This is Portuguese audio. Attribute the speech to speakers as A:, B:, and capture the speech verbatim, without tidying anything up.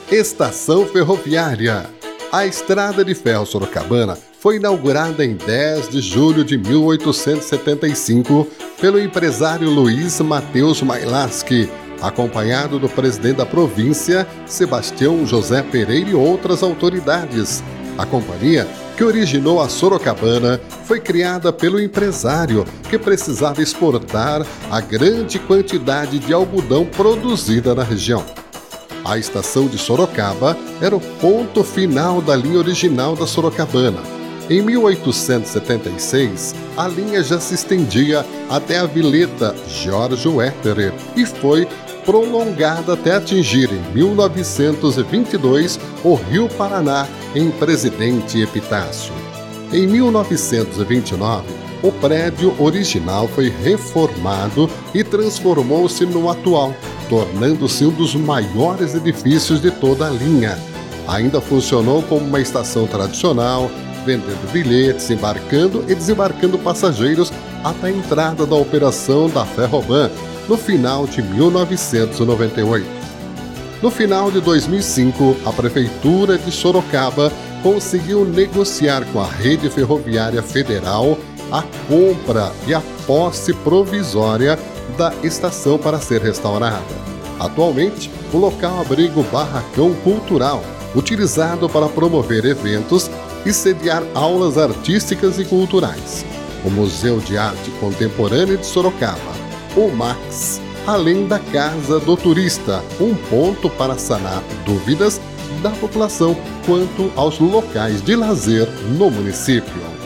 A: Estação Ferroviária. A Estrada de Ferro Sorocabana foi inaugurada em dez de julho de mil oitocentos e setenta e cinco pelo empresário Luiz Mateus Mailaschi, acompanhado do presidente da província, Sebastião José Pereira, e outras autoridades. A companhia, que originou a Sorocabana, foi criada pelo empresário, que precisava exportar a grande quantidade de algodão produzida na região. A estação de Sorocaba era o ponto final da linha original da Sorocabana. Em mil oitocentos e setenta e seis, a linha já se estendia até a vileta Jorge Wetterer e foi prolongada até atingir, em mil novecentos e vinte e dois, o Rio Paraná, em Presidente Epitácio. Em mil novecentos e vinte e nove, o prédio original foi reformado e transformou-se no atual, tornando-se um dos maiores edifícios de toda a linha. Ainda funcionou como uma estação tradicional, vendendo bilhetes, embarcando e desembarcando passageiros até a entrada da operação da Ferroban, no final de mil novecentos e noventa e oito. No final de dois mil e cinco, a Prefeitura de Sorocaba conseguiu negociar com a Rede Ferroviária Federal a compra e a posse provisória da estação para ser restaurada. Atualmente, o local abriga o Barracão Cultural, utilizado para promover eventos e sediar aulas artísticas e culturais. O Museu de Arte Contemporânea de Sorocaba, o MAX, além da Casa do Turista, um ponto para sanar dúvidas da população quanto aos locais de lazer no município.